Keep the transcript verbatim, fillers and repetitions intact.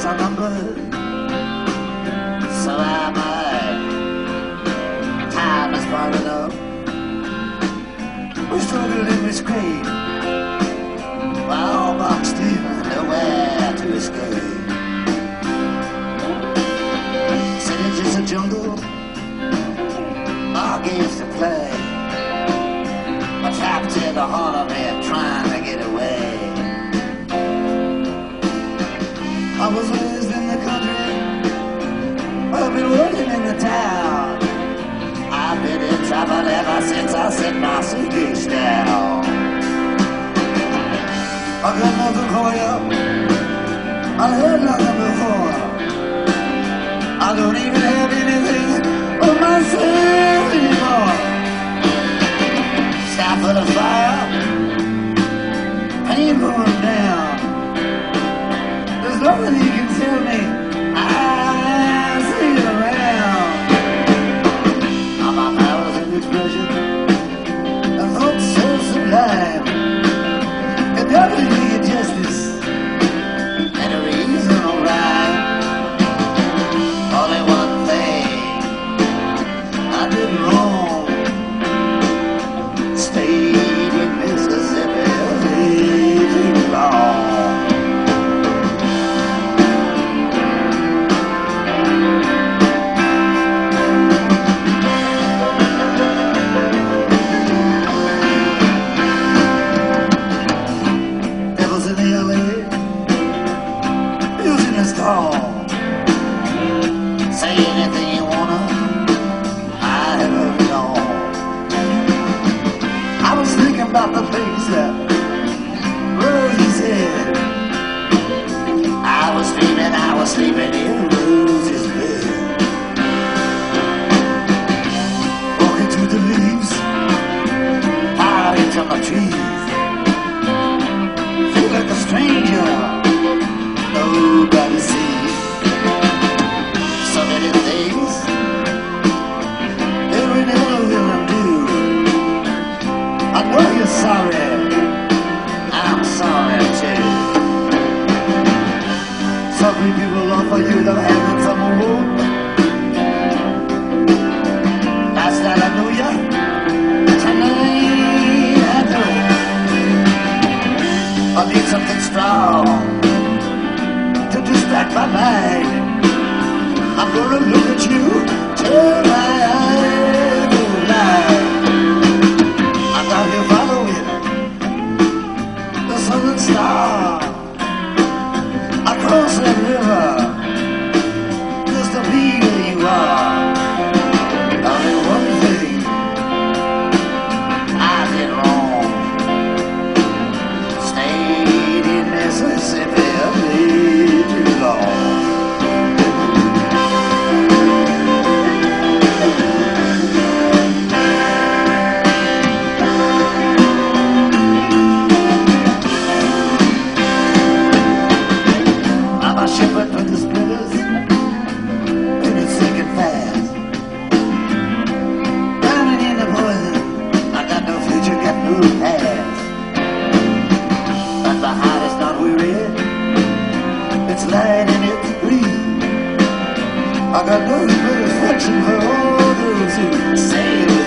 are numbered, so am I. Time is far enough. We struggled in this grave, while all boxed in, nowhere to escape. City's just a jungle, our games to play. I'm trapped in the heart of it, trying to get away. I was raised in the country, I've been working in the town. I've been in trouble ever since I set my suitcase down. I got nothing for you, I heard nothing before. I don't even have anything of myself anymore. Stop for the fire, pain going down. There's nothing you can tell me, I see it around. All my powers of expression, and thoughts so sublime, can never do you justice, and a reason or rhyme. Only one thing I did wrong, stayed in Mississippi way too long. Say anything you wanna, I haven't known. I was thinking about the things that Rosie said. I was dreaming, I was sleeping in Rosie's bed. Walking through the leaves, out into my trees. Feel like a stranger, nobody sees. So many things that we never will undo. I know you're sorry, I'm sorry too. Some people offer you the hand from a wound. Last night I knew ya, tonight I know. I need something strong to distract my mind. I'm gonna look at you, turn my eyes to light. I'm out here following the southern star across that river, just to be where you are. Only one thing I did wrong, stayed in Mississippi way too long. I got no satisfaction for all those who say